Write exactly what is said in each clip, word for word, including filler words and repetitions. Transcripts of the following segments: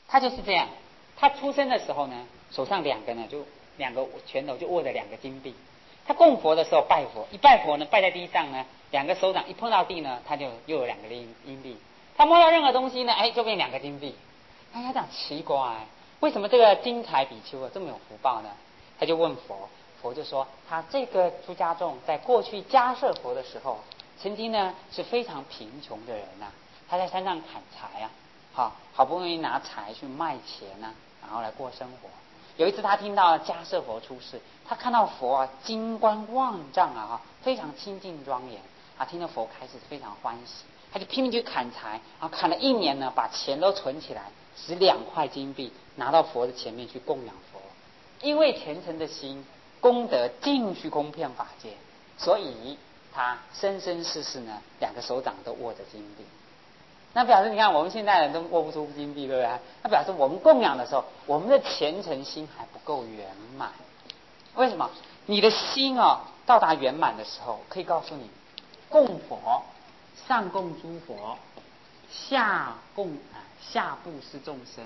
他就是这样。他出生的时候呢，手上两个呢，就两个拳头就握着两个金币。他供佛的时候拜佛，一拜佛呢，拜在地上呢，两个手掌一碰到地呢，他就又有两个银银币。他摸到任何东西呢，哎，就变两个金币。哎，他讲奇怪，为什么这个金财比丘啊这么有福报呢？他就问佛，佛就说他这个出家众在过去迦叶佛的时候，曾经呢是非常贫穷的人呐、啊，他在山上砍柴啊，好好不容易拿柴去卖钱呐、啊，然后来过生活。有一次他听到迦叶佛出世，他看到佛啊金光万丈啊，非常清净庄严啊，听到佛开始非常欢喜，他就拼命去砍柴，然后砍了一年呢，把钱都存起来，十两块金币拿到佛的前面去供养佛。因为虔诚的心，功德尽虚空遍法界，所以他生生世世呢，两个手掌都握着金币。那表示你看我们现在人都握不出金币，对不对？那表示我们供养的时候，我们的虔诚心还不够圆满。为什么？你的心哦到达圆满的时候，可以告诉你，供佛上供诸佛，下供啊下布施众生。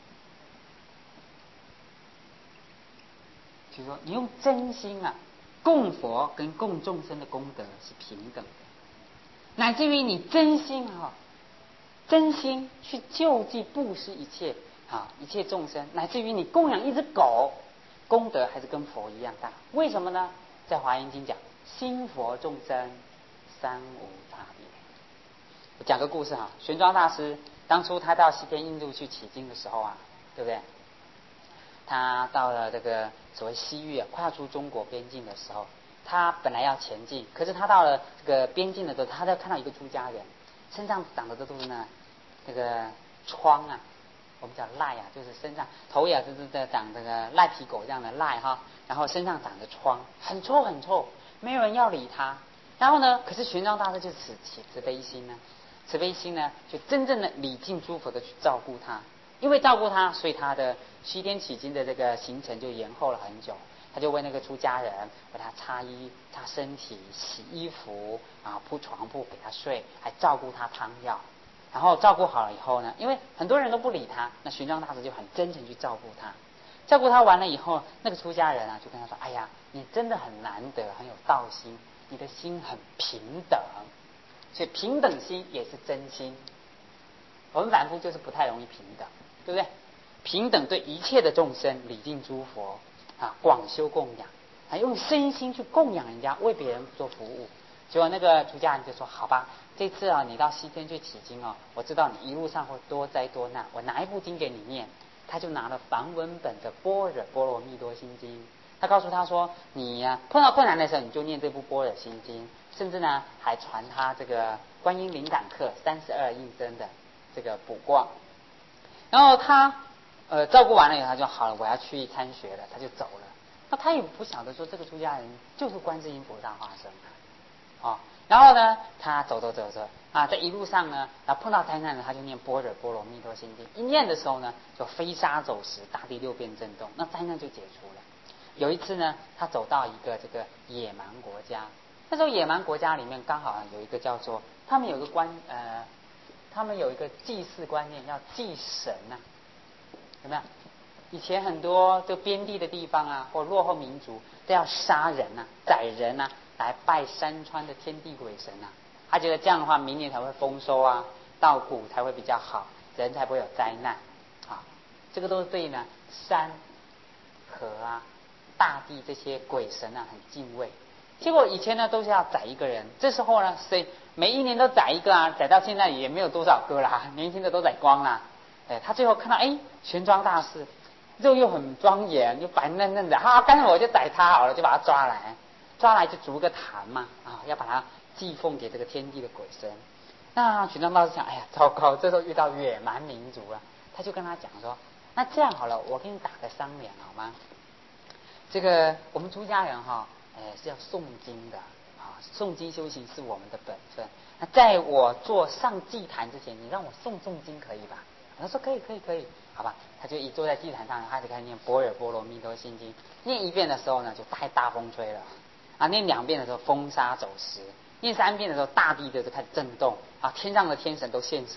就是说，你用真心啊供佛跟供众生的功德是平等的，乃至于你真心啊。真心去救济布施一切啊一切众生，乃至于你供养一只狗，功德还是跟佛一样大。为什么呢？在华严经讲，心佛众生三无差别。我讲个故事哈，玄奘大师当初他到西天印度去起经的时候啊，对不对？他到了这个所谓西域啊，跨出中国边境的时候，他本来要前进，可是他到了这个边境的时候，他就看到一个出家人。身上长的都是呢，这个疮啊，我们叫癞啊，就是身上头也是在长这个赖皮狗这样的癞哈，然后身上长着疮，很臭很臭，没有人要理他。然后呢，可是玄奘大师就慈起慈悲心呢，慈悲心呢，就真正的礼敬诸佛的去照顾他，因为照顾他，所以他的西天取经的这个行程就延后了很久。他就为那个出家人为他擦衣擦身体洗衣服啊铺床铺给他睡，还照顾他汤药。然后照顾好了以后呢，因为很多人都不理他，那玄奘大师就很真诚去照顾他。照顾他完了以后，那个出家人啊就跟他说，哎呀，你真的很难得，很有道心，你的心很平等。所以平等心也是真心。我们凡夫就是不太容易平等，对不对？平等对一切的众生礼敬诸佛啊，广修供养，还用身心去供养人家，为别人做服务。结果那个出家人就说：“好吧，这次啊，你到西天去取经哦，我知道你一路上会多灾多难，我拿一部经给你念。”他就拿了梵文本的《般若波罗蜜多心经》，他告诉他说：“你呀、啊，碰到困难的时候，你就念这部《般若心经》，甚至呢，还传他这个观音灵感课三十二应真的这个卜卦。”然后他。呃，照顾完了以后，他就好了，我要去参学了，他就走了。那他也不晓得说这个出家人就是观世音菩萨化身啊，哦，然后呢，他走走走走啊，在一路上呢，然后碰到灾难呢，他就念般若波罗蜜多心经，一念的时候呢，就飞沙走石，大地六变震动，那灾难就解除了。有一次呢，他走到一个这个野蛮国家，那时候野蛮国家里面刚好有一个叫做，他们有个观呃，他们有一个祭祀观念，要祭神呐、啊。有没有？以前很多就边地的地方啊，或落后民族都要杀人啊、宰人啊，来拜山川的天地鬼神啊。他觉得这样的话，明年才会丰收啊，稻谷才会比较好，人才不会有灾难啊。这个都是对呢山、河啊、大地这些鬼神啊很敬畏。结果以前呢都是要宰一个人，这时候呢，谁每一年都宰一个啊，宰到现在也没有多少个啦，年轻的都宰光了。哎，他最后看到哎，玄奘大师肉又很庄严，又白嫩嫩的，哈、啊，干脆我就宰他好了，就把他抓来，抓来就筑个坛嘛，啊，要把他祭奉给这个天地的鬼神。那玄奘大师想，哎呀，糟糕，这时候遇到野蛮民族了，他就跟他讲说，那这样好了，我跟你打个商量好吗？这个我们出家人哈，哎是要诵经的啊，诵经修行是我们的本分。那在我做上祭坛之前，你让我诵诵经可以吧？他说可以可以可以，好吧，他就一坐在祭坛上，他就开始念般若波罗蜜多心经。念一遍的时候呢，就太大风吹了啊；念两遍的时候，风沙走石；念三遍的时候，大地就开始震动啊，天上的天神都现身了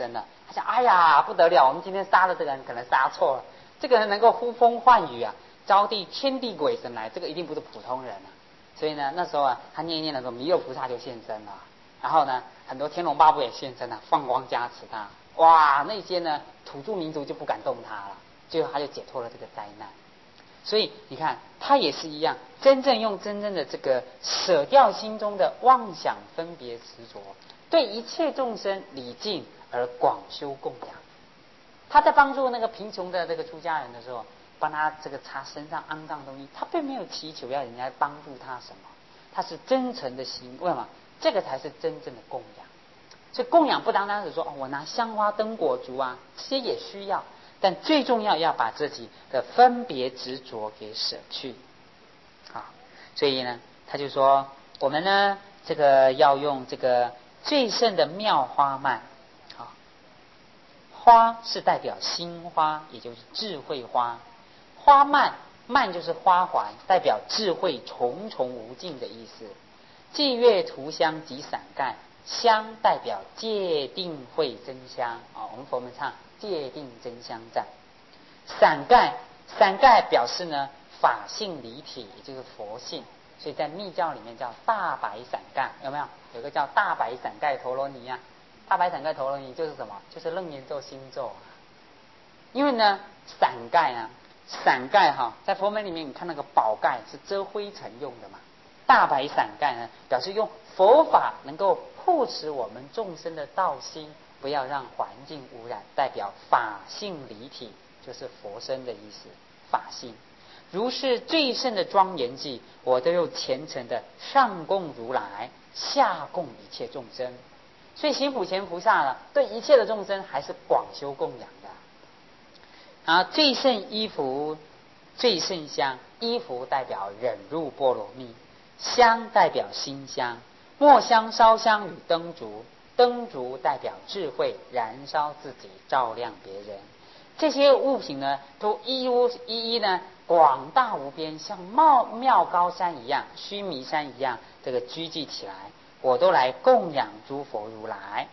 他想，哎呀不得了，我们今天杀的这个人可能杀错了，这个人能够呼风唤雨啊，招地天地鬼神来，这个一定不是普通人啊。所以呢，那时候啊，他念一念的时候，弥勒菩萨就现身了，然后呢，很多天龙八部也现身了，放光加持他。哇，那些呢土著民族就不敢动他了，最后他就解脱了这个灾难。所以你看，他也是一样，真正用真正的这个舍掉心中的妄想分别执着，对一切众生礼敬而广修供养。他在帮助那个贫穷的这个出家人的时候，帮他这个擦身上肮脏的东西，他并没有祈求要人家帮助他什么，他是真诚的心，为什么？这个才是真正的供养。所以供养不单单是说哦，我拿香花灯果烛啊，这些也需要，但最重要要把自己的分别执着给舍去。好，所以呢，他就说我们呢，这个要用这个最胜的妙花蔓。好，花是代表心花，也就是智慧花。花蔓，蔓就是花环，代表智慧重重无尽的意思。霁月涂香及伞盖，香代表戒定慧真香啊，我们佛门唱戒定真香赞。伞盖，伞盖表示呢法性离体，也就是佛性，所以在密教里面叫大白伞盖，有没有？有个叫大白伞盖陀罗尼啊，大白伞盖陀罗尼就是什么？就是楞严咒心咒啊。因为呢，伞盖啊，伞盖哈，在佛门里面，你看那个宝盖是遮灰尘用的嘛。大白伞盖呢，表示用佛法能够护持我们众生的道心，不要让环境污染，代表法性离体，就是佛身的意思，法性。如是最胜的庄严际，我都用虔诚的上供如来，下供一切众生。所以行普贤菩萨呢，对一切的众生还是广修供养的。然后最胜衣服，最胜香，衣服代表忍辱波罗蜜，香代表心香，墨香烧香与灯烛，灯烛代表智慧，燃烧自己，照亮别人。这些物品呢，都一无一一呢，广大无边，像妙妙高山一样，须弥山一样，这个聚集起来，我都来供养诸佛如来。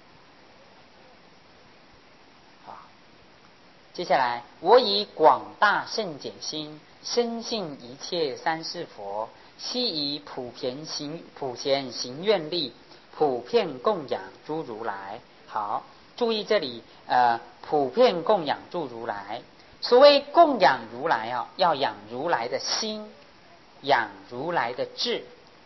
好，接下来，我以广大圣解心，深信一切三世佛，悉以普遍行普贤行愿力，普遍供养诸如来。好，注意这里，呃，普遍供养诸如来。所谓供养如来啊，要养如来的心，养如来的智。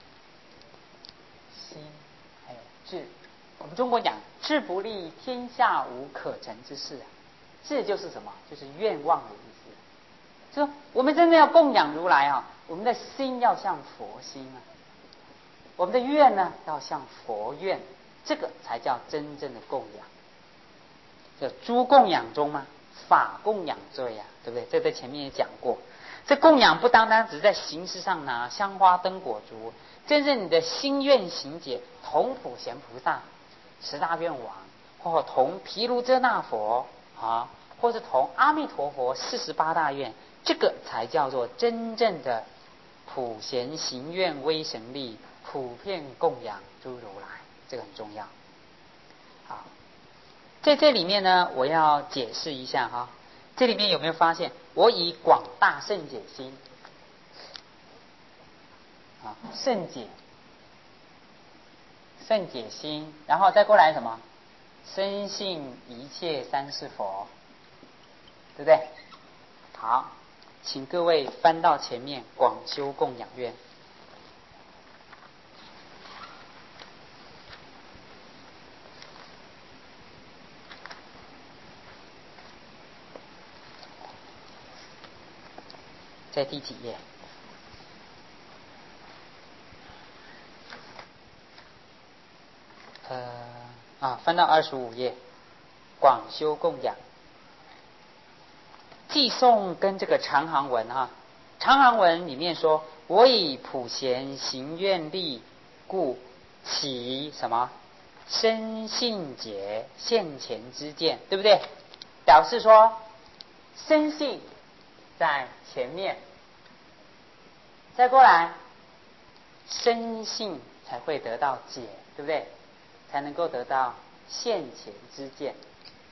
心还有智，我们中国讲智不立，天下无可成之事啊。智就是什么？就是愿望的意思。说我们真的要供养如来啊，我们的心要像佛心啊，我们的愿呢要像佛愿，这个才叫真正的供养。这诸供养中嘛，法供养最啊，对不对？这在前面也讲过。这供养不单单只是在形式上拿香花灯果烛，真正你的心愿行解，同普贤菩萨十大愿王，或同毗卢遮那佛啊，或是同阿弥陀佛四十八大愿，这个才叫做真正的普贤行愿威神力，普遍供养诸如来，这个很重要。好，在这里面呢，我要解释一下哈，这里面有没有发现，我以广大圣解心啊，圣解，圣解心，然后再过来什么？深信一切三世佛，对不对？好，请各位翻到前面广修供养愿。在第几页？呃啊，翻到二十五页，广修供养。寄诵跟这个长行文啊，长行文里面说：“我以普贤行愿力，故起什么深信解现前之见，对不对？”表示说深信在前面，再过来深信才会得到解，对不对？才能够得到现前之见。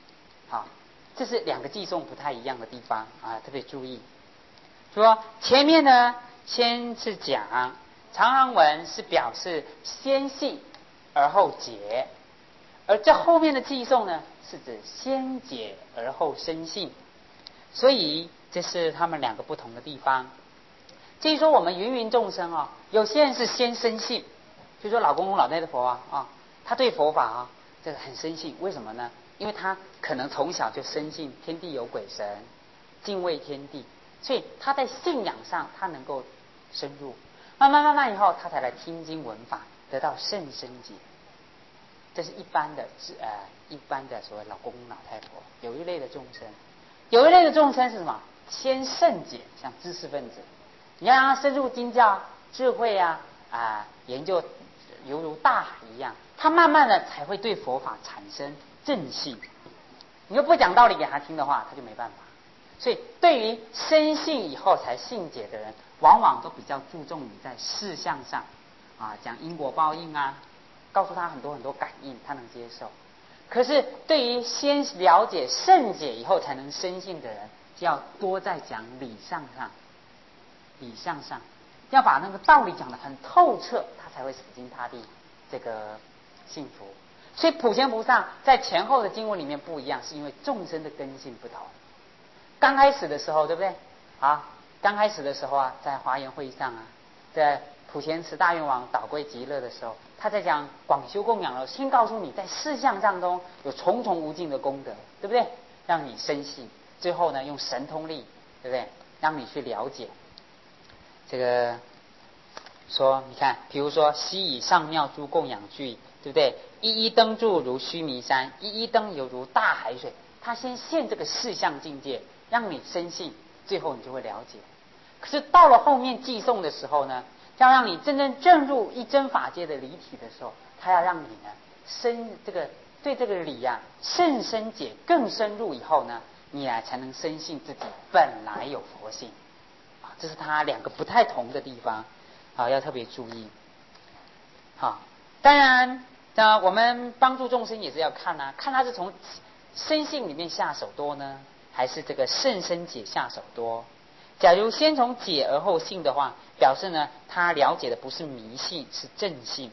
好，这是两个寄送不太一样的地方啊，特别注意。说前面呢，先是讲长行文是表示先信而后解，而这后面的寄送呢，是指先解而后生信，所以这是他们两个不同的地方。至于说我们芸芸众生啊，有些人是先生信，比如说老公公老太太佛啊啊，他对佛法啊这个很深信，为什么呢？因为他可能从小就深信天地有鬼神，敬畏天地，所以他在信仰上他能够深入，慢慢慢慢以后他才来听经闻法，得到甚深解。这是一般的呃一般的所谓老公公老太婆。有一类的众生，有一类的众生是什么？先甚解，像知识分子，你要让他深入经教智慧啊啊、呃、研究犹如大海一样，他慢慢的才会对佛法产生正信。你又不讲道理给他听的话，他就没办法。所以对于深信以后才信解的人，往往都比较注重于在事项上啊，讲因果报应啊，告诉他很多很多感应，他能接受。可是对于先了解圣解以后才能深信的人，就要多在讲理上上，理上上要把那个道理讲得很透彻，他才会死心塌地这个信服。所以普贤菩萨在前后的经文里面不一样，是因为众生的根性不同。刚开始的时候，对不对啊？刚开始的时候啊，在华严会上啊，在普贤慈大愿王导归极乐的时候，他在讲广修供养了，先告诉你在事项当中有重重无尽的功德，对不对？让你深信，最后呢用神通力，对不对？让你去了解这个。说你看，比如说悉以上妙诸供养具，对不对？一一灯柱如须弥山，一一灯犹如大海水。他先现这个事项境界，让你深信，最后你就会了解。可是到了后面寄送的时候呢，要让你真正证入一真法界的离体的时候，他要让你呢深这个对这个理呀、啊、甚深解更深入以后呢，你啊才能深信自己本来有佛性啊，这是他两个不太同的地方。好，要特别注意。好，当然，那我们帮助众生也是要看啊，看他是从深信里面下手多呢，还是这个甚深解下手多。假如先从解而后信的话，表示呢，他了解的不是迷信，是正信。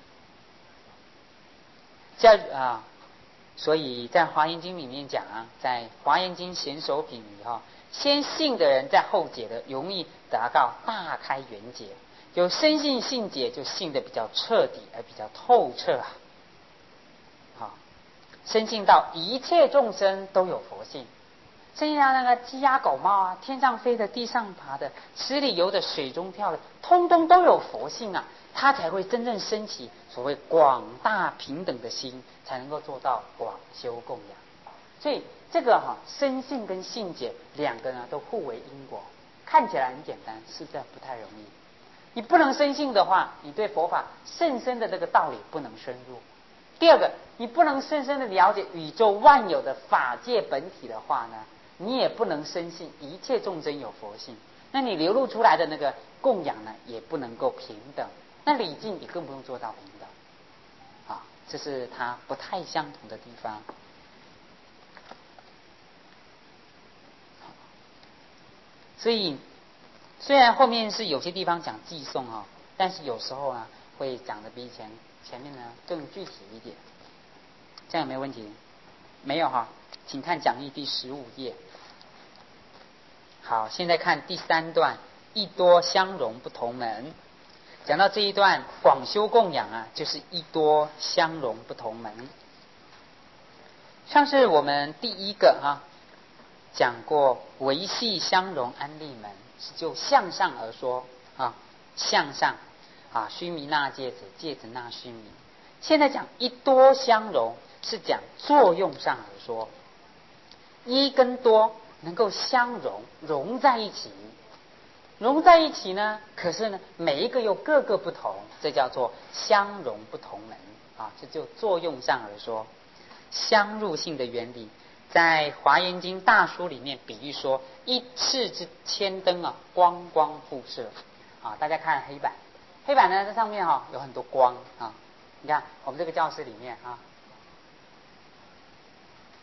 教啊，所以在华严经里面讲啊，在华严经贤首品里哈，先信的人在后解的容易达到大开圆解。有深信信解，就信得比较彻底而比较透彻啊。好，深信到一切众生都有佛性，深信到那个鸡鸭狗猫啊，天上飞的、地上爬的、池里游的、水中跳的，通通都有佛性啊，他才会真正升起所谓广大平等的心，才能够做到广修供养。所以这个哈、啊，深信跟信解两个呢，都互为因果，看起来很简单，实在不太容易。你不能深信的话，你对佛法甚深的这个道理不能深入。第二个，你不能深深的了解宇宙万有的法界本体的话呢，你也不能深信一切众生有佛性。那你流露出来的那个供养呢，也不能够平等。那礼敬也更不用做到平等。啊，这是它不太相同的地方。所以。虽然后面是有些地方讲寄送哈、哦，但是有时候呢会讲的比前前面呢更具体一点，这样有没有问题？没有哈，请看讲义第十五页。好，现在看第三段，一多相容不同门。讲到这一段广修供养啊，就是一多相容不同门。像是我们第一个哈、啊、讲过维系相容安利门。是就向上而说啊，向上啊，须弥那芥子，芥子那须弥。现在讲一多相容，是讲作用上而说，一跟多能够相融，融在一起，融在一起呢，可是呢，每一个又各个不同，这叫做相容不同门啊，这就作用上而说，相入性的原理。在华严经大书里面比喻说，一室之千灯啊，光光互射啊。大家看黑板，黑板呢这上面哈、啊、有很多光啊。你看我们这个教室里面啊，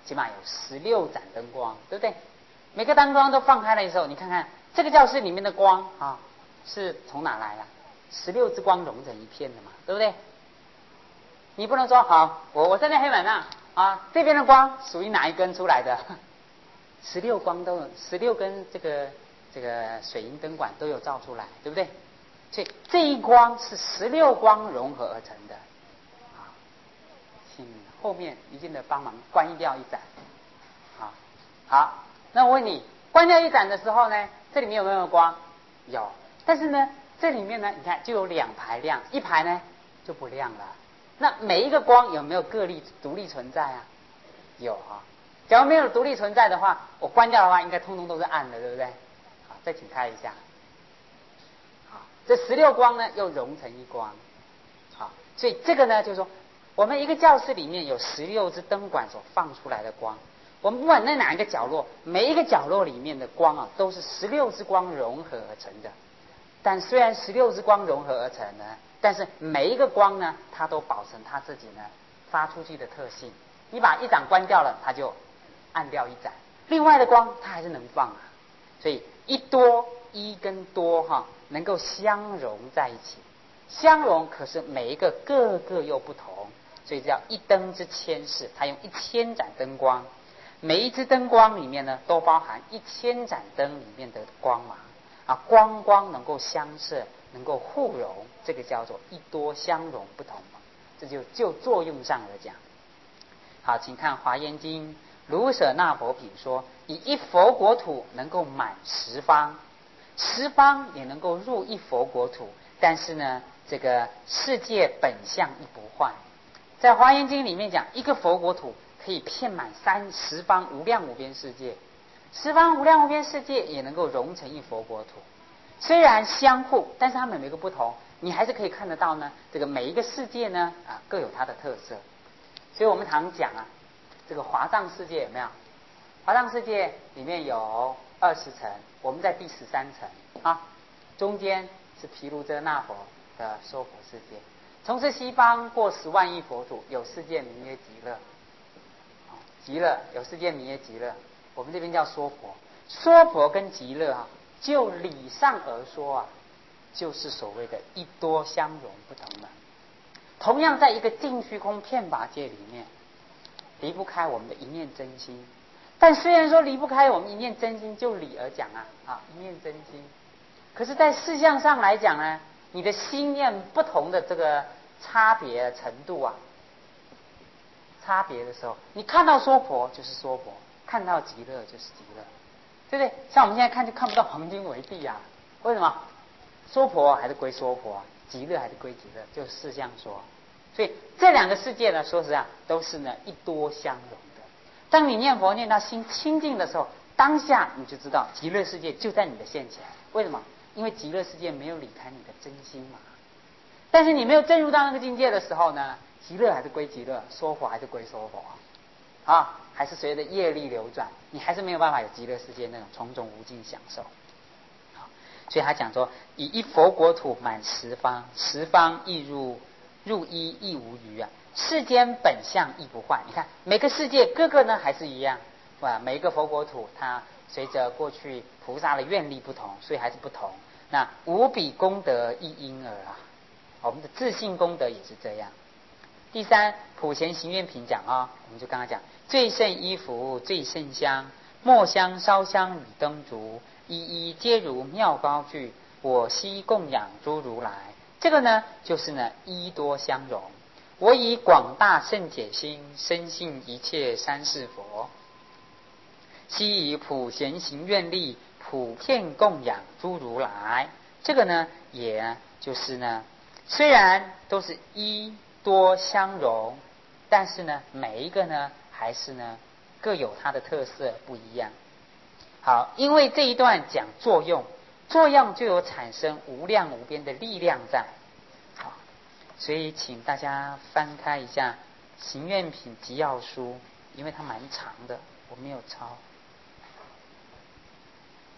起码有十六盏灯光，对不对？每个灯光都放开的时候，你看看这个教室里面的光啊，是从哪来的？十六支光融成一片的嘛，对不对？你不能说好，我我站在黑板上啊，这边的光属于哪一根出来的？十六光都有，十六根这个这个水银灯管都有照出来，对不对？所以这一光是十六光融合而成的。啊，请后面一定的帮忙关掉一盏。啊，好，那我问你，关掉一盏的时候呢，这里面有没有光？有，但是呢，这里面呢，你看就有两排亮，一排呢就不亮了。那每一个光有没有个例独立存在啊？有啊。假如没有独立存在的话，我关掉的话，应该通通都是暗的，对不对？好，再请开一下。好，这十六光呢又融成一光。好，所以这个呢就是说，我们一个教室里面有十六支灯管所放出来的光，我们不管在哪一个角落，每一个角落里面的光啊，都是十六支光融合而成的。但虽然十六支光融合而成呢，但是每一个光呢，它都保存它自己呢发出去的特性。你把一盏关掉了，它就暗掉一盏，另外的光它还是能放啊。所以一多一跟多哈能够相融在一起，相融可是每一个各个又不同，所以叫一灯之千式。它用一千盏灯光，每一支灯光里面呢都包含一千盏灯里面的光芒啊，光光能够相射，能够互融，这个叫做一多相融不同嘛。这就就作用上而讲。好，请看《华严经》卢舍那佛品说，以一佛国土能够满十方，十方也能够入一佛国土，但是呢，这个世界本相亦不坏。在《华严经》里面讲，一个佛国土可以遍满三十方无量无边世界，十方无量无边世界也能够融成一佛国土。虽然相互，但是它们每个不同，你还是可以看得到呢。这个每一个世界呢，啊，各有它的特色。所以我们常讲啊，这个华藏世界有没有？华藏世界里面有二十层，我们在第十三层啊，中间是毗卢遮那佛的娑婆世界。从此西方过十万亿佛土，有世界名曰极乐，极乐有世界名曰极乐，我们这边叫娑婆。娑婆跟极乐啊，就理上而说啊，就是所谓的一多相融不同的。同样在一个净虚空遍法界里面，离不开我们的一念真心。但虽然说离不开我们一念真心，就理而讲啊，啊一念真心，可是，在事项上来讲呢，你的心念不同的这个差别程度啊，差别的时候，你看到娑婆就是娑婆，看到极乐就是极乐，对不对？像我们现在看就看不到黄金为地啊，为什么？娑婆还是归娑婆，极乐还是归极乐，就事项说。所以这两个世界呢，说实在都是呢一多相融的。当你念佛念到心清净的时候，当下你就知道极乐世界就在你的现前。为什么？因为极乐世界没有离开你的真心嘛。但是你没有进入到那个境界的时候呢，极乐还是归极乐，娑婆还是归娑婆，啊，还是随着业力流转，你还是没有办法有极乐世界那种种种无尽享受。所以他讲说，以一佛国土满十方，十方亦入入一亦无余啊，世间本相亦不坏。你看每个世界各个呢还是一样，哇，每一个佛国土它随着过去菩萨的愿力不同，所以还是不同。那无比功德亦因而啊，我们的自信功德也是这样。第三，普贤行愿品讲啊，我们就刚刚讲，最胜衣服，最胜香，末香烧香与灯烛，一一皆如妙高具，我悉供养诸如来。这个呢，就是呢一多相融。我以广大圣解心，深信一切三世佛，悉以普贤行愿力，普遍供养诸如来。这个呢，也就是呢，虽然都是一多相融，但是呢，每一个呢，还是呢各有它的特色不一样。好，因为这一段讲作用，作用就有产生无量无边的力量在。好，所以请大家翻开一下《行愿品集要书》，因为它蛮长的，我没有抄。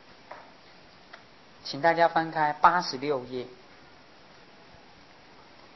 请大家翻开八十六页。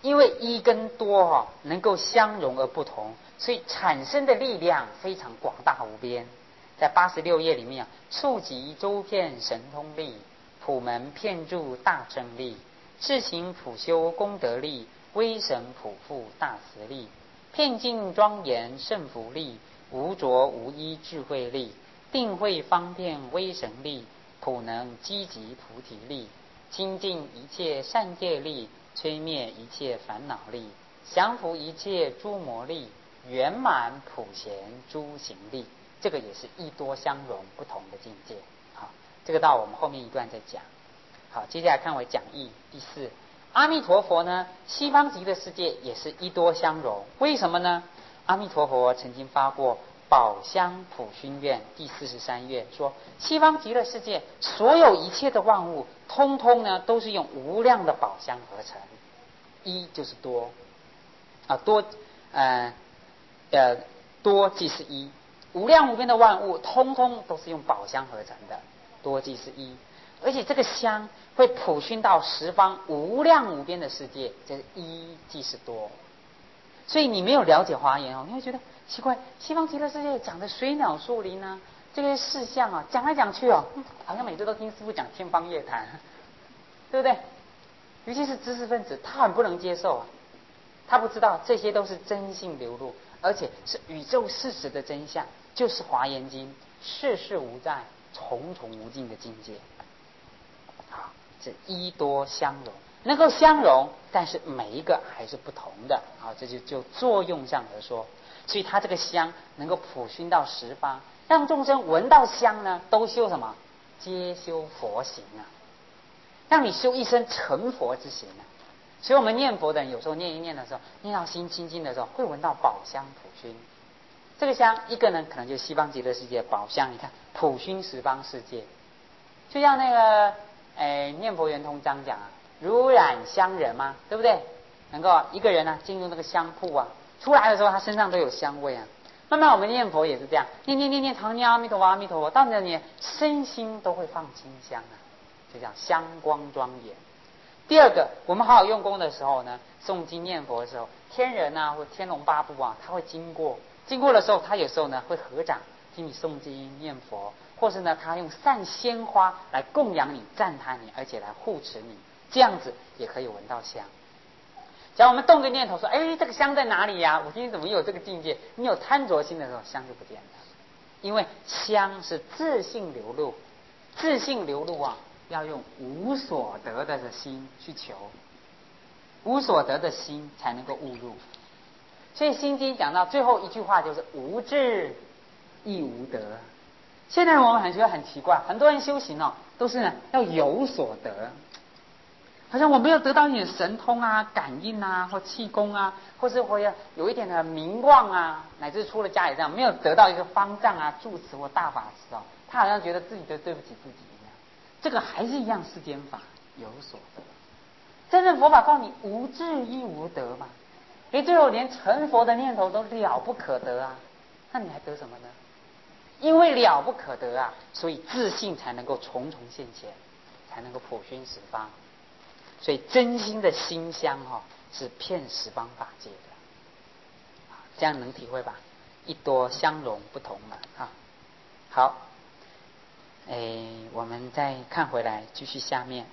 因为一跟多哈、哦、能够相融而不同，所以产生的力量非常广大无边。在八十六页里面啊，触及周遍神通力，普门遍注大正力，智行普修功德力，威神普覆大慈力，遍尽庄严胜福力，无着无依智慧力，定慧方便威神力，普能积极菩提力，清净一切善业力，摧灭一切烦恼力，降伏一切诸魔力，圆满普贤诸行力。这个也是一多相融不同的境界。好，这个到我们后面一段再讲。好，接下来看为讲义第四。阿弥陀佛呢，西方极乐世界也是一多相融，为什么呢？阿弥陀佛曾经发过宝香普熏愿第四十三愿，说西方极乐世界所有一切的万物，通通呢都是用无量的宝香合成。一就是多啊，多呃呃多即是一，无量无边的万物，通通都是用宝香合成的，多即是一。而且这个香会普熏到十方无量无边的世界，这是一即是多。所以你没有了解华严哦，你会觉得奇怪，西方极乐世界讲的水鸟树林啊，这些事项啊，讲来讲去哦，好像每次都听师父讲天方夜谭，对不对？尤其是知识分子，他很不能接受啊，他不知道这些都是真性流露，而且是宇宙事实的真相，就是华严经世事无在、重重无尽的境界。好，这一多相融，能够相融，但是每一个还是不同的。好，这就就作用上而说，所以它这个香能够普熏到十方，让众生闻到香呢，都修什么？皆修佛行啊，让你修一生成佛之行啊。所以我们念佛的人，有时候念一念的时候，念到心清净的时候，会闻到宝香普熏。这个香，一个呢，可能就是西方极乐世界宝香，你看普熏十方世界，就像那个。哎，念佛圆通章讲啊，如染香人嘛，对不对？能够一个人呢、啊、进入那个香铺啊，出来的时候他身上都有香味啊。慢慢我们念佛也是这样，念念念念，常念阿弥陀佛阿弥陀佛，到那你身心都会放清香啊，就这样香光庄严。第二个，我们好好用功的时候呢，诵经念佛的时候，天人啊或天龙八部啊，他会经过，经过的时候，他有时候呢会合掌听你诵经念佛。或是呢，他用散鲜花来供养你、赞叹你，而且来护持你，这样子也可以闻到香。假如我们动个念头说：“哎，这个香在哪里呀？我今天怎么有这个境界？”你有贪着心的时候，香就不见了。因为香是自性流露，自性流露啊，要用无所得的心去求，无所得的心才能够悟入。所以《心经》讲到最后一句话就是“无智亦无得”。现在我们很觉得很奇怪，很多人修行哦，都是呢要有所得，好像我没有得到一点神通啊、感应啊，或气功啊，或是会有一点的名望啊，乃至出了家也这样，没有得到一个方丈啊、住持或大法师哦，他好像觉得自己就对不起自己一样。这个还是一样世间法，有所得。真正佛法告诉你无智亦无得嘛，你最后连成佛的念头都了不可得啊，那你还得什么呢？因为了不可得啊，所以自信才能够重重现前，才能够普熏十方。所以真心的心香哈、哦，是遍十方法界的。这样能体会吧？一多相融不同嘛，哈。好，哎，我们再看回来，继续下面。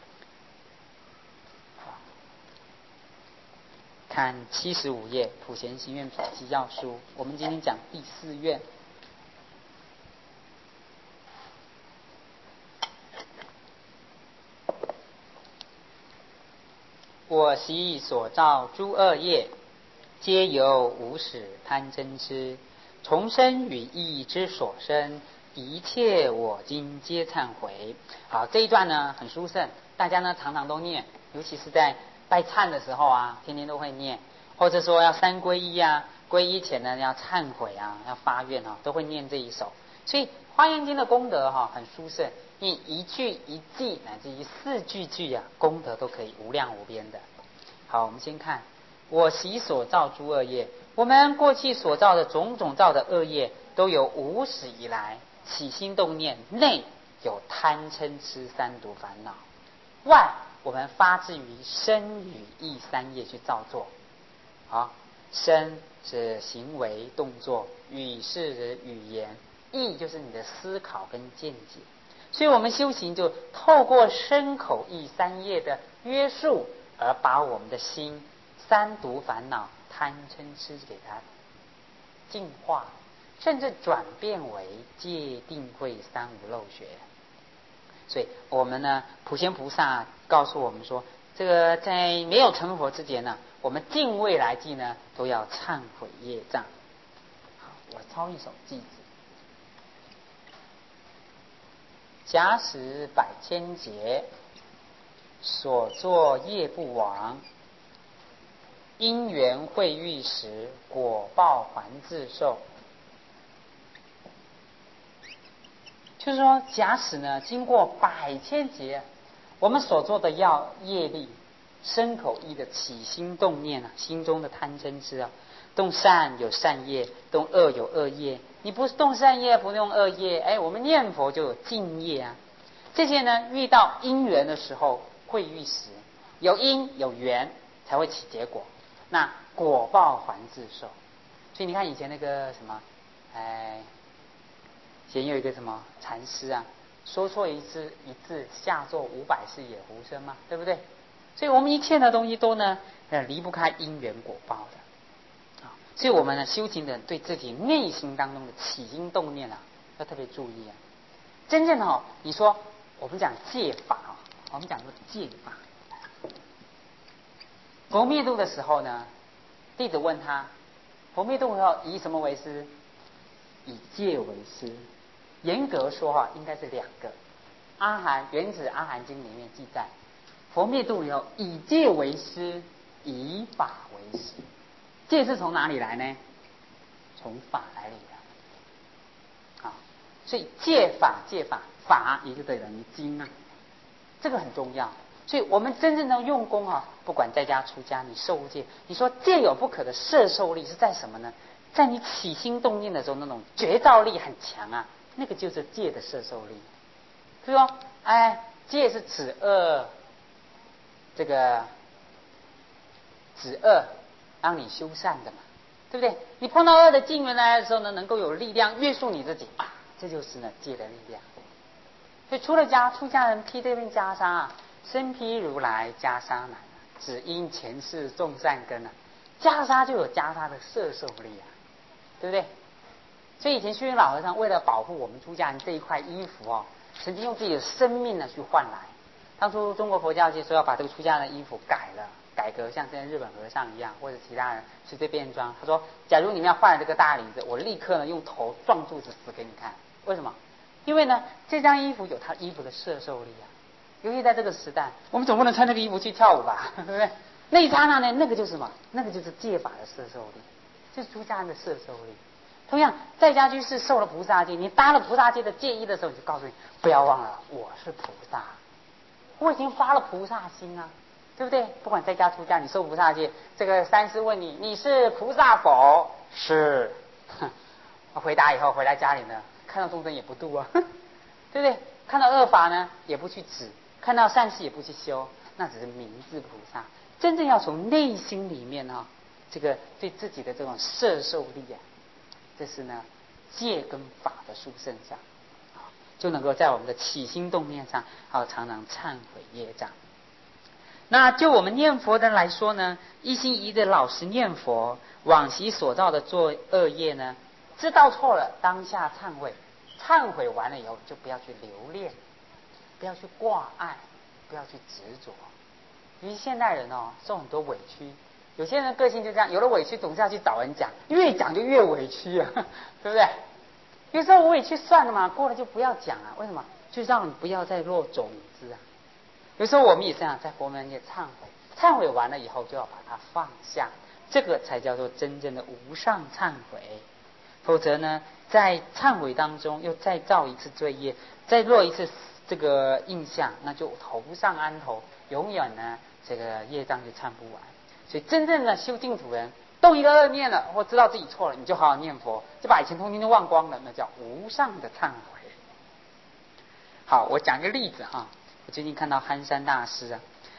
看七十五页《普贤行愿品纪要书》，我们今天讲第四愿。我昔所造诸恶业，皆由无始贪嗔痴，重生与意之所生，一切我今皆忏悔。好，这一段呢很殊胜，大家呢常常都念，尤其是在拜忏的时候啊，天天都会念，或者说要三皈依啊，皈依前呢要忏悔啊，要发愿啊，都会念这一首。所以《华严经》的功德哈、啊、很殊胜，念一句一偈乃至于四句句啊，功德都可以无量无边的。好，我们先看我昔所造诸恶业，我们过去所造的种种造的恶业，都由无始以来起心动念，内有贪嗔痴三毒烦恼，外我们发自于身语意三业去造作。好，身是行为动作，语是语言，意就是你的思考跟见解。所以我们修行就透过身口意三业的约束，而把我们的心三毒烦恼贪嗔痴给它净化，甚至转变为戒定慧三无漏学。所以我们呢，普贤菩萨告诉我们说，这个在没有成佛之前呢，我们尽未来际呢，都要忏悔业障。好，我抄一首偈子：假使百千劫，所作业不亡。因缘会遇时，果报还自受。就是说，假使呢，经过百千劫，我们所做的要业力、身口意的起心动念啊，心中的贪嗔痴啊，动善有善业，动恶有恶业。你不是动善业，不用恶业，哎，我们念佛就有净业啊。这些呢，遇到因缘的时候，会遇时，有因有缘才会起结果。那果报还自受。所以你看以前那个什么，哎。以前有一个什么禅师啊，说错一字一字，下作五百世也无声嘛，对不对？所以我们一切的东西都呢，呃，离不开因缘果报的啊。所以我们呢，修行的人对自己内心当中的起心动念啊，要特别注意啊。真正哦，你说我们讲戒法啊，我们讲说戒法。佛灭度的时候呢，弟子问他，佛灭度后以什么为师？以戒为师。严格说哈，应该是两个。阿含原始阿含经里面记载，佛灭度以后以戒为师，以法为师。戒是从哪里来呢？从法来的。好，所以戒法戒法法也就等于经啊，这个很重要。所以我们真正的用功啊，不管在家出家，你受戒，你说戒有不可的摄受力是在什么呢？在你起心动念的时候，那种觉照力很强啊。那个就是戒的摄受力。就说，哎，戒是止恶，这个止恶，让你修善的嘛，对不对？你碰到恶的境缘来的时候呢，能够有力量约束你自己啊，这就是呢戒的力量。所以出了家，出家人披这片袈裟啊，身披如来袈裟男，只因前世种善根啊。袈裟就有袈裟的摄受力啊，对不对？所以以前虚云老和尚为了保护我们出家人这一块衣服哦，曾经用自己的生命呢去换来。当初中国佛教界说要把这个出家人的衣服改了，改革像现在日本和尚一样，或者其他人随随便装。他说，假如你们要换了这个大领子，我立刻呢用头撞柱子死给你看。为什么？因为呢这张衣服有它衣服的摄受力啊。尤其在这个时代，我们总不能穿这个衣服去跳舞吧，对不对？那一刹那呢，那个就是什么？那个就是戒法的摄受力，就是出家人的摄受力。同样，在家居士受了菩萨戒，你搭了菩萨戒的戒衣的时候，你就告诉你，不要忘了，我是菩萨，我已经发了菩萨心啊，对不对？不管在家出家，你受菩萨戒，这个三师问你，你是菩萨否？是。回答以后回来家里呢，看到众生也不度啊，对不对？看到恶法呢，也不去止；看到善事也不去修，那只是明智菩萨。真正要从内心里面啊，这个对自己的这种摄受力啊。这是呢，戒跟法的殊胜上，就能够在我们的起心动念上，还有常常忏悔业障。那就我们念佛的人来说呢，一心一意的老实念佛，往昔所造的作恶业呢，知道错了，当下忏悔，忏悔完了以后，就不要去留恋，不要去挂碍，不要去执着。因为现代人哦，受很多委屈。有些人的个性就这样，有了委屈总是要去找人讲，越讲就越委屈啊，对不对？有时候我委屈算了嘛，过了就不要讲啊。为什么？就让你不要再落种子啊。有时候我们也这样，在佛门也忏悔，忏悔完了以后就要把它放下，这个才叫做真正的无上忏悔。否则呢，在忏悔当中又再造一次罪业，再落一次这个印象，那就头上安头，永远呢这个业障就忏不完。所以真正的修净土人，动一个恶念了，或知道自己错了，你就好好念佛，就把以前通通都忘光了，那叫无上的忏悔。好，我讲一个例子哈，我最近看到憨山大师啊，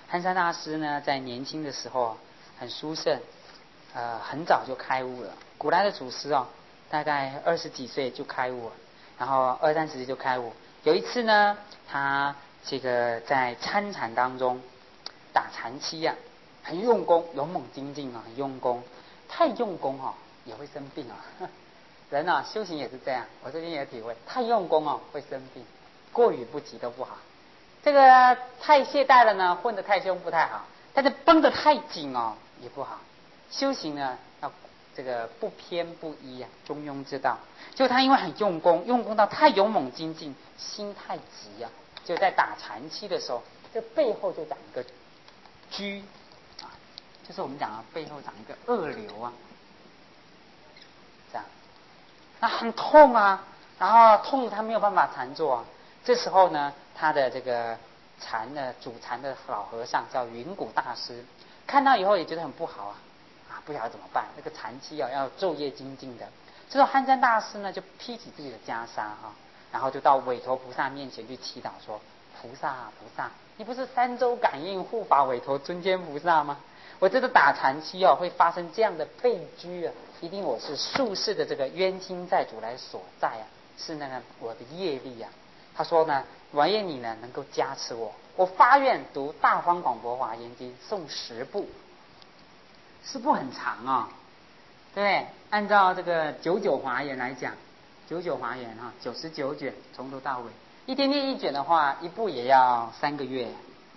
憨山大师呢，在年轻的时候很殊胜，呃，很早就开悟了。古来的祖师哦，大概二十几岁就开悟了，然后二三十岁就开悟。有一次呢，他这个在参禅当中打禅期啊，很用功，勇猛精进啊，很用功。太用功哦，也会生病啊。人啊，修行也是这样，我最近也体会，太用功哦会生病，过与不及都不好。这个太懈怠了呢，混得太凶不太好，但是绷得太紧哦也不好。修行呢，要这个不偏不倚啊，中庸之道。就他因为很用功，用功到太勇猛精进，心太急啊，就在打禅期的时候，这背后就长一个疽啊，就是我们讲啊，背后长一个恶瘤啊，这样，那很痛啊，然后痛他没有办法禅坐啊。这时候呢，他的这个禅的主禅的老和尚叫云谷大师，看到以后也觉得很不好啊，啊，不晓得怎么办。那个禅期啊，要昼夜精进的。这时候憨山大师呢，就披起自己的袈裟啊，然后就到韦陀菩萨面前去祈祷说：“菩萨啊，菩萨，你不是三周感应护法韦陀尊天菩萨吗？我这个打禅期哦，会发生这样的背疽啊，一定我是宿世的这个冤亲债主来所在啊，是那个我的业力啊。”他说呢，王爷你呢能够加持我，我发愿读《大方广博华严经》诵十部，十部很长啊、哦，对不对？按照这个九九华严来讲，九九华严哈，九十九卷从头到尾，一天念一卷的话，一部也要三个月，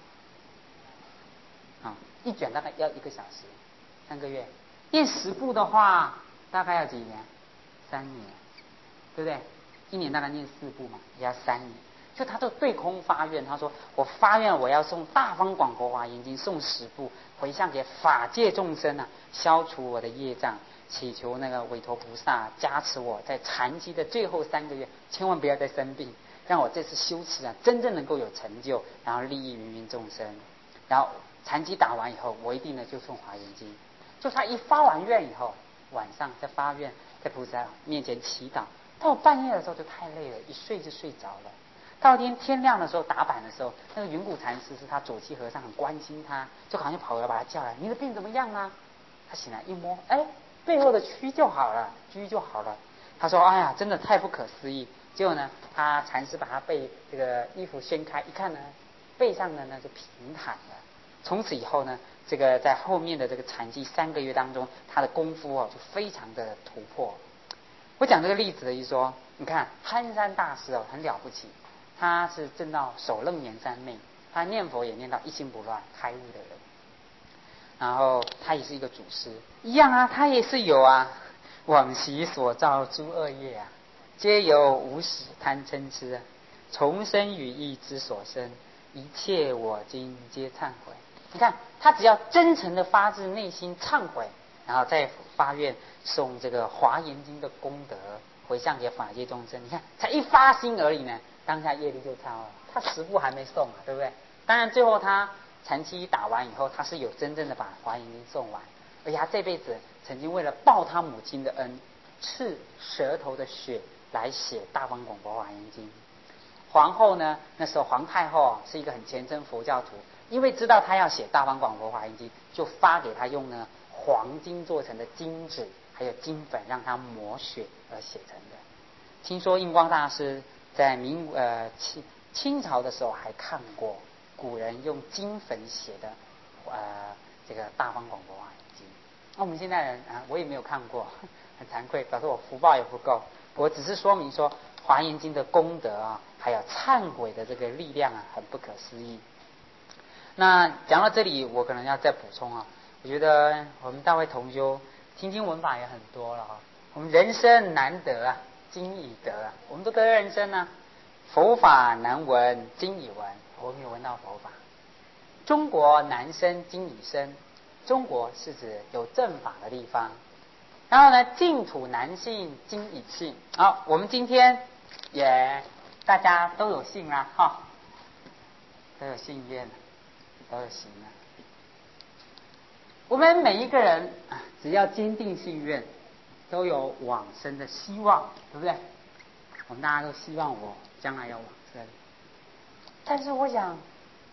啊，一卷大概要一个小时，三个月。念十部的话，大概要几年？三年，对不对？一年大概念四部嘛，也要三年。就他就对空发愿，他说我发愿我要诵《大方广博华严经》诵十部，回向给法界众生啊，消除我的业障，祈求那个韦陀菩萨加持我在禅期的最后三个月，千万不要再生病，让我这次修持啊真正能够有成就，然后利益芸芸众生。然后禅期打完以后，我一定呢就诵华严经。就他一发完愿以后，晚上再发愿，在菩萨面前祈祷。到半夜的时候就太累了，一睡就睡着了。到天天亮的时候打板的时候，那个云谷禅师是他左栖和尚，很关心他，就好像跑过来把他叫来：“你的病怎么样啊？”他醒来一摸，哎，背后的蛆就好了，疽就好了。他说：“哎呀，真的太不可思议。”结果呢，他禅师把他背这个衣服掀开，一看呢，背上的呢就平坦了。从此以后呢，这个在后面的这个禅期三个月当中，他的功夫哦就非常的突破。我讲这个例子的意思说，你看憨山大师哦很了不起，他是证到首楞严三昧，他念佛也念到一心不乱开悟的人，然后他也是一个祖师一样啊，他也是有啊往昔所造诸恶业啊，皆由无始贪嗔痴啊，重生语意之所生，一切我今皆忏悔。你看他只要真诚的发自内心忏悔，然后再发愿诵这个华严经的功德回向给法界众生，你看才一发心而已呢，当下业力就超了。他十部还没诵啊，对不对？当然最后他禅期打完以后，他是有真正的把华严经诵完，而且他这辈子曾经为了报他母亲的恩，赤舌头的血来写大方广博华严经。皇后呢，那时候皇太后是一个很虔诚佛教徒，因为知道他要写大方广博华严经，就发给他用呢黄金做成的金纸还有金粉让他磨血而写成的。听说印光大师在明呃清清朝的时候还看过古人用金粉写的呃这个大方广博华严经。那我们现代人啊，我也没有看过，很惭愧，表示我福报也不够。我只是说明说华严经的功德啊，还有忏悔的这个力量啊，很不可思议。那讲到这里，我可能要再补充啊，我觉得我们大会同修听经闻法也很多了啊，我们人生难得啊，经已得啊，我们都得人生啊，佛法难闻，经已闻，我们有闻到佛法。中国难生，经已生，中国是指有正法的地方。然后呢，净土难信，经已信。好，我们今天也大家都有信啦，哈，都有信愿，都有行了。我们每一个人啊，只要坚定信愿，都有往生的希望，对不对？我们大家都希望我将来要往生。但是我想，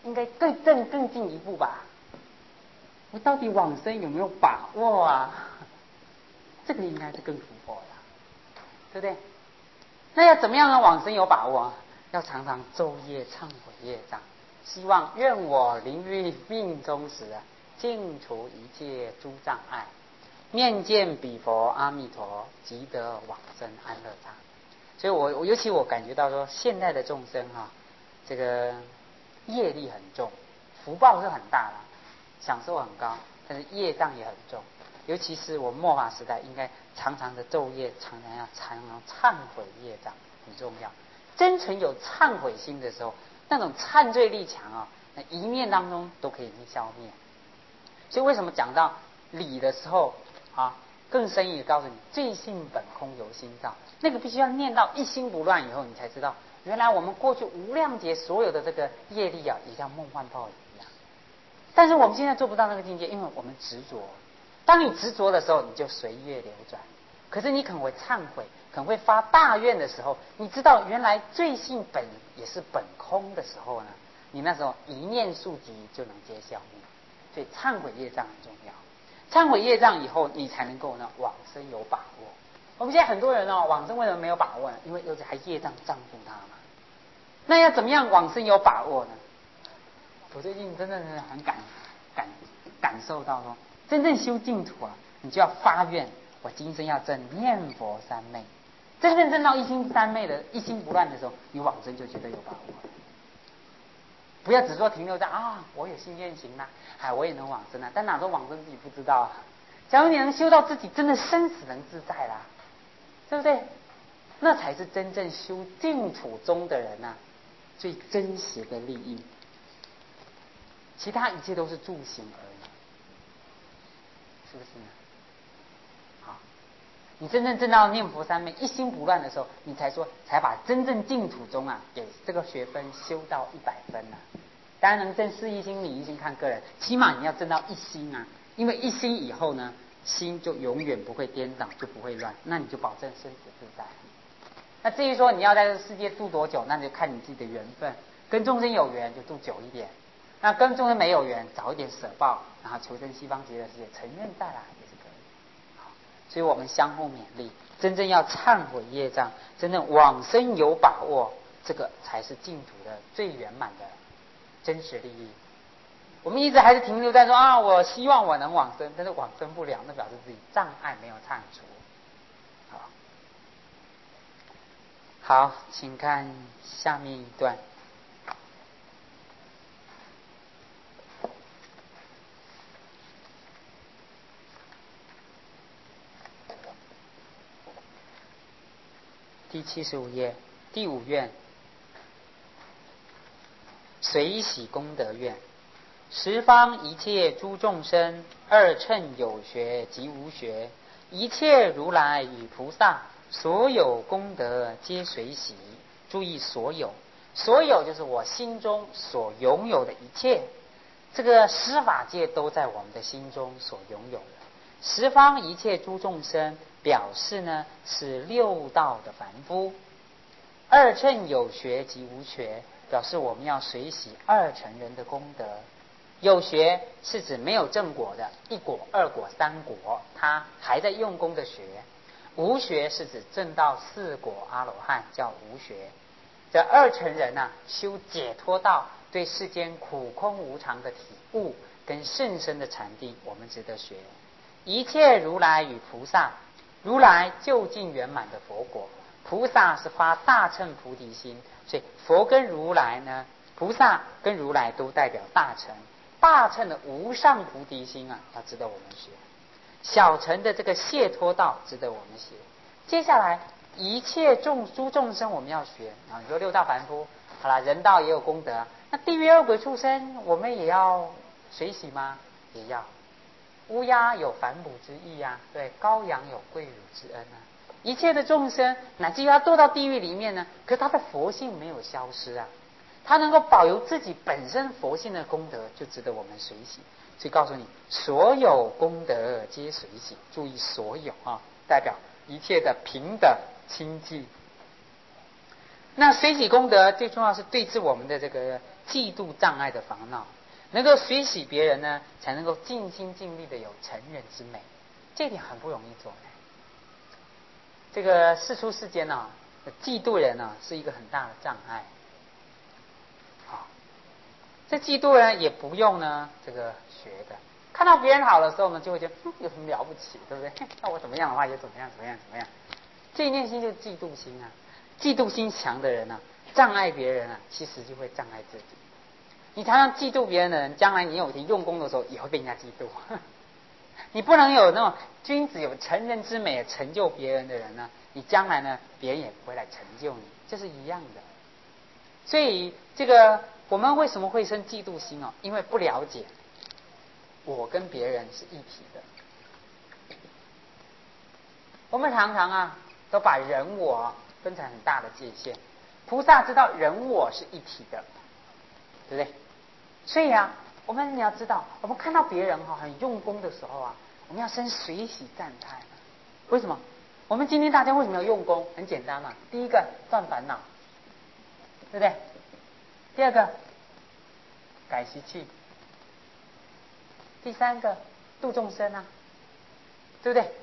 应该更更更进一步吧？我到底往生有没有把握啊？这个应该是更符合的，对不对？那要怎么样呢？往生有把握啊？要常常昼夜忏悔业障，希望愿我临于命终时啊，尽除一切诸障碍，面见彼佛阿弥陀，即得往生安乐刹。所以我我尤其我感觉到说，现代的众生哈、啊，这个业力很重，福报是很大的，享受很高，但是业障也很重。尤其是我们末法时代，应该常常的昼夜，常常要常常忏悔业障，很重要。真诚有忏悔心的时候，那种忏罪力强啊，那一念当中都可以消灭。所以为什么讲到理的时候啊，更深意的告诉你，罪性本空，由心造。那个必须要念到一心不乱以后，你才知道，原来我们过去无量劫所有的这个业力啊，也像梦幻泡影一样。但是我们现在做不到那个境界，因为我们执着。当你执着的时候，你就随业流转。可是你可能会忏悔，可能会发大愿的时候，你知道原来罪性本也是本空的时候呢，你那时候一念速疾就能皆消灭。所以忏悔业障很重要。忏悔业障以后，你才能够呢往生有把握。我们现在很多人哦，往生为什么没有把握呢？因为有还业障障住他嘛。那要怎么样往生有把握呢？我最近真的是很感感感受到说，真正修净土啊，你就要发愿，我今生要证念佛三昧。真正证到一心三昧的一心不乱的时候，你往生就绝对有把握。不要只说停留在啊，我有心愿行啦、啊，哎，我也能往生啊，但哪时候往生自己不知道啊。假如你能修到自己真的生死能自在啦，对不对？那才是真正修净土中的人啊，最真实的利益。其他一切都是助行而已，是不是呢？好，你真正证到念佛三昧一心不乱的时候，你才说才把真正净土中啊，给这个学分修到一百分啊。当然能证四一心、理一心看个人，起码你要证到一心啊，因为一心以后呢，心就永远不会颠倒，就不会乱，那你就保证生死自在。那至于说你要在这个世界度多久，那就看你自己的缘分，跟众生有缘就度久一点，那跟众生没有缘，早一点舍报，然后求生西方极乐世界，成愿再来也是可以。好，所以我们相互勉励，真正要忏悔业障，真正往生有把握，这个才是净土的最圆满的真实利益。我们一直还是停留在说啊，我希望我能往生，但是往生不了，那表示自己障碍没有忏除。好，好，请看下面一段。第七十五页，第五愿，随喜功德愿。十方一切诸众生，二乘有学及无学，一切如来与菩萨，所有功德皆随喜。注意所有，所有就是我心中所拥有的一切，这个十法界都在我们的心中所拥有的。十方一切诸众生，表示呢是六道的凡夫。二乘有学及无学，表示我们要随喜二乘人的功德。有学是指没有正果的，一果、二果、三果，他还在用功的学。无学是指正到四果阿罗汉，叫无学。这二乘人啊，修解脱道，对世间苦空无常的体悟跟甚深的禅定，我们值得学。一切如来与菩萨，如来究竟圆满的佛果，菩萨是发大乘菩提心，所以佛跟如来呢，菩萨跟如来都代表大乘。大乘的无上菩提心啊，要值得我们学；小乘的这个解脱道值得我们学。接下来一切众诸众生我们要学啊，你说六道凡夫，好了，人道也有功德，那地狱恶鬼畜生我们也要随喜吗？也要。乌鸦有反哺之意啊，对，羔羊有跪乳之恩啊。一切的众生，乃至于他堕到地狱里面呢，可是他的佛性没有消失啊，他能够保有自己本身佛性的功德，就值得我们随喜。所以告诉你，所有功德皆随喜。注意所有啊，代表一切的平等亲近。那随喜功德最重要是对治我们的这个嫉妒障碍的烦恼。能够随喜别人呢，才能够尽心尽力的有成人之美，这一点很不容易做。这个世出世间呢，嫉妒人呢是一个很大的障碍。好，这嫉妒人也不用呢这个学的，看到别人好的时候呢，就会觉得、嗯、有什么了不起，对不对？那我怎么样的话也怎么样怎么样怎么样。这一念心就是嫉妒心啊，嫉妒心强的人呢、啊，障碍别人啊，其实就会障碍自己。你常常嫉妒别人的人，将来你有一天用功的时候，也会被人家嫉妒。你不能有那种君子有成人之美成就别人的人呢，你将来呢，别人也不会来成就你，这是一样的。所以这个我们为什么会生嫉妒心哦？因为不了解我跟别人是一体的。我们常常啊，都把人我分成很大的界限。菩萨知道人我是一体的，对不对？所以啊，我们你要知道，我们看到别人哈、哦、很用功的时候啊，我们要生随喜赞叹。为什么？我们今天大家为什么要用功？很简单嘛，第一个断烦恼，对不对？第二个改习气，第三个度众生啊，对不对？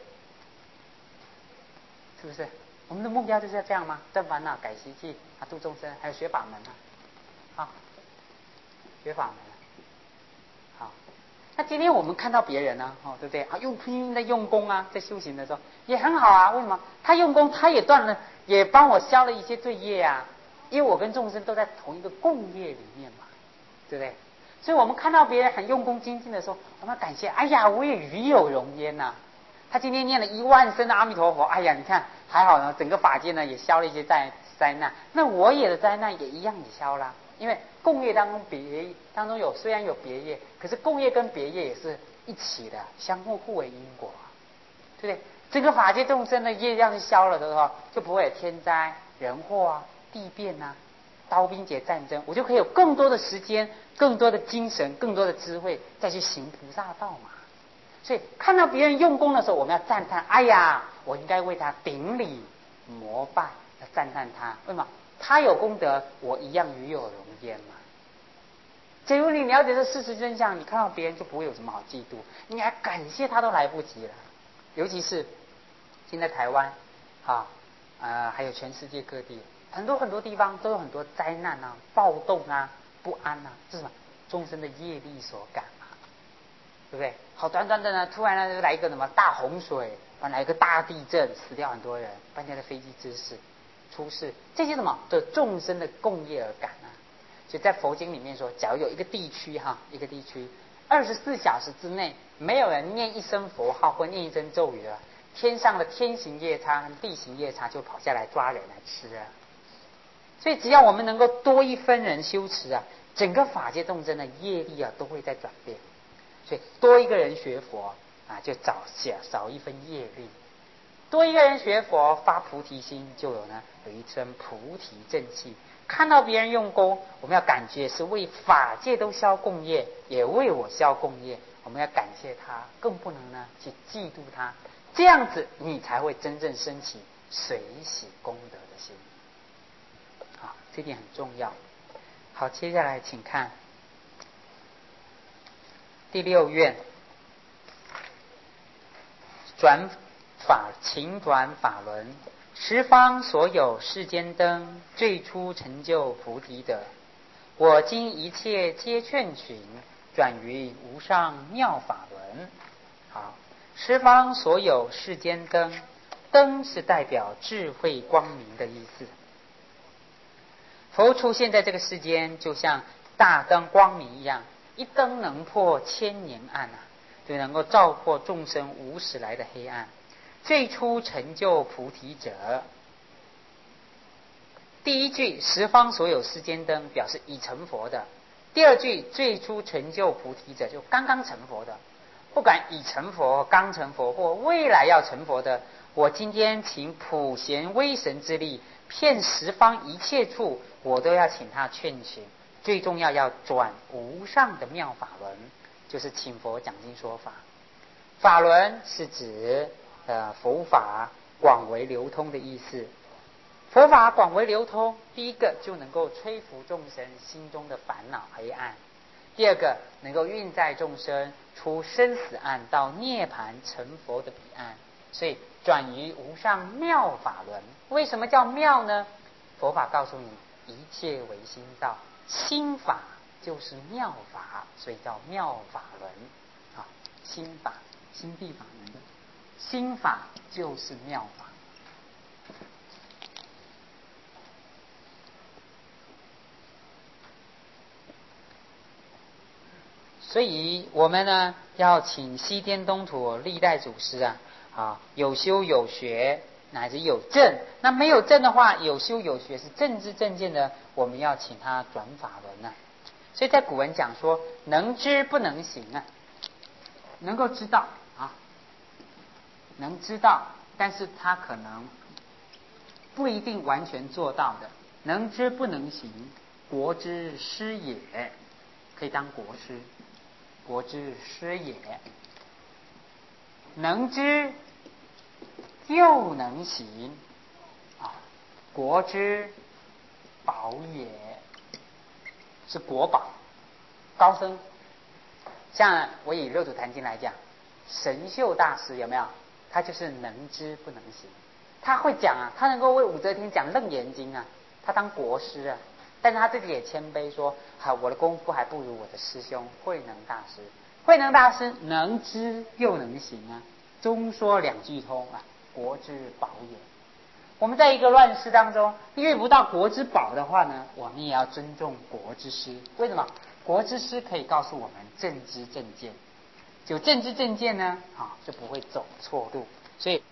是不是？我们的目标就是要这样吗？断烦恼、改习气啊，度众生，还有学法门啊，好，学法门。好，那今天我们看到别人呢、啊，哦，对不对啊？又拼命的用功啊，在修行的时候也很好啊。为什么？他用功，他也断了，也帮我消了一些罪业啊。因为我跟众生都在同一个共业里面嘛，对不对？所以我们看到别人很用功精进的时候，我们要感谢，哎呀，我也与有荣焉呐、啊。他今天念了一万声的阿弥陀佛，哎呀，你看还好呢，整个法界呢也消了一些灾灾难，那我也的灾难也一样也消了。因为共业当中别当中有虽然有别业，可是共业跟别业也是一起的，相互互为因果，对不对？整个法界众生的业量是消了的话，就不会有天灾人祸啊、地变啊、刀兵劫战争，我就可以有更多的时间、更多的精神、更多的智慧再去行菩萨道嘛。所以看到别人用功的时候，我们要赞叹，哎呀，我应该为他顶礼膜拜，要赞叹他。为什么？他有功德，我一样与有荣焉嘛。假如你了解这事实真相，你看到别人就不会有什么好嫉妒，你还感谢他都来不及了。尤其是现在台湾啊，呃，还有全世界各地，很多很多地方都有很多灾难啊、暴动啊、不安啊，这是什么？众生的业力所感啊，对不对？好端端的呢，突然呢来一个什么大洪水，来一个大地震，死掉很多人，半天的飞机失事。出世，这些什么的众生的共业而感啊。所以在佛经里面说，假如有一个地区哈，一个地区二十四小时之内没有人念一声佛号或念一声咒语了，天上的天行夜叉、地行夜叉就跑下来抓人来吃啊。所以只要我们能够多一分人修持啊，整个法界众生的业力啊都会在转变。所以多一个人学佛啊，就少少一分业力。多一个人学佛发菩提心，就有呢有一身菩提正气。看到别人用功，我们要感觉是为法界都消共业，也为我消共业。我们要感谢他，更不能呢去嫉妒他。这样子，你才会真正升起随喜功德的心。好，这点很重要。好，接下来请看第六愿，转法勤转法轮，十方所有世间灯，最初成就菩提者。我今一切皆劝群，转于无上妙法轮。好，十方所有世间灯，灯是代表智慧光明的意思。佛出现在这个世间，就像大灯光明一样，一灯能破千年暗啊，就能够照破众生无始来的黑暗。最初成就菩提者，第一句十方所有世间灯表示已成佛的，第二句最初成就菩提者就刚刚成佛的。不管已成佛、刚成佛或未来要成佛的，我今天请普贤威神之力，遍十方一切处，我都要请他劝行。最重要要转无上的妙法轮，就是请佛讲经说法。法轮是指呃佛法广为流通的意思。 佛法广为流通，第一个就能够摧伏众生心中的烦恼黑暗，第二个能够运载众生出生死岸到涅槃成佛的彼岸，所以转于无上妙法轮。为什么叫妙呢？佛法告诉你，一切唯心造，心法就是妙法，所以叫妙法轮啊。心法，心地法门的心法就是妙法。所以我们呢，要请西天东土历代祖师啊，啊有修有学，乃至有证。那没有证的话，有修有学是正知正见的，我们要请他转法轮啊。所以在古文讲说，能知不能行啊，能够知道啊，能知道，但是他可能不一定完全做到的。能知不能行，国之师也，可以当国师。国之师也，能知又能行啊，国之宝也，是国宝。高僧，像我以六祖坛经来讲，神秀大师有没有？他就是能知不能行，他会讲啊，他能够为武则天讲楞严经啊，他当国师啊，但是他自己也谦卑说，好，我的功夫还不如我的师兄慧能大师。慧能大师能知又能行啊，中说两句通啊，国之宝也。我们在一个乱世当中遇不到国之宝的话呢，我们也要尊重国之师。为什么？国之师可以告诉我们正知正见，有正知正见呢，啊，就不会走错路。所以，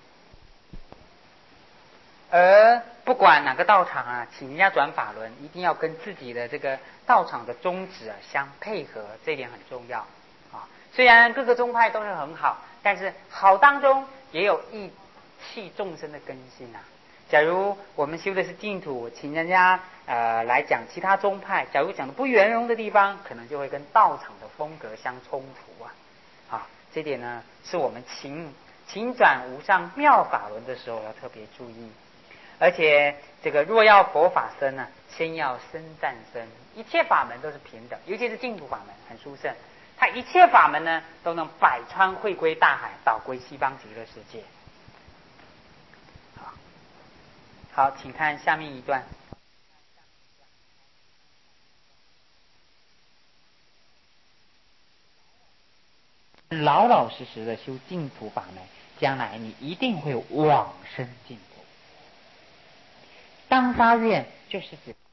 而不管哪个道场啊，请人家转法轮，一定要跟自己的这个道场的宗旨啊相配合，这一点很重要啊。虽然各个宗派都是很好，但是好当中也有义气众生的根性啊。假如我们修的是净土，请人家呃来讲其他宗派，假如讲的不圆融的地方，可能就会跟道场的风格相冲突啊。啊，这点呢是我们请请转无上妙法轮的时候要特别注意。而且这个若要佛法僧呢，先要僧赞僧，一切法门都是平等，尤其是净土法门很殊胜，它一切法门呢都能百川汇归大海，导归西方极乐世界。好，好，请看下面一段。老老实实的修净土法门，将来你一定会往生净土。当发愿就是指